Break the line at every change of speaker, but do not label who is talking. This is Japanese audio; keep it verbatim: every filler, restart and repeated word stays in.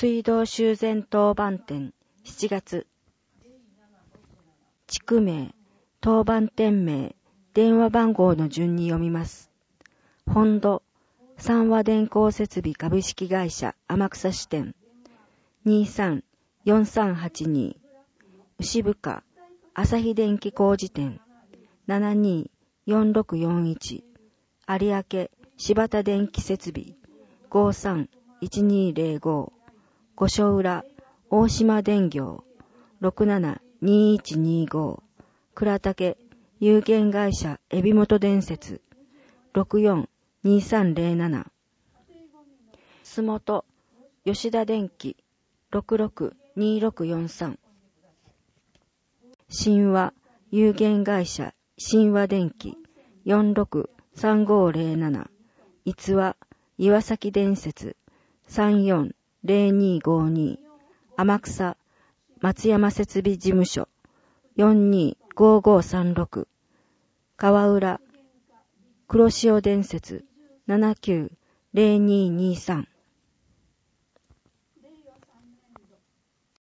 水道修繕当番店しちがつ。地区名、当番店名、電話番号の順に読みます。本土、三和電工設備株式会社天草支店 にさんよんさんはちに、牛深、朝日電気工事店 ななによんろくよんいち、有明、柴田電気設備 ごさんいちにぜろご、五所浦、大島電業 ろくななにいちにご、倉竹、有限会社海老本電設 ろくよんにさんぜろなな、洲本、吉田電機 ろくろくにろくよんさん、神話、有限会社神話電機 よんろくさんごぜろなな、逸話、岩崎電設 さんよんぜろにごに、天草、松山設備事務所 よんにごごさんろく、川浦、黒潮電設 ななきゅうぜろににさん、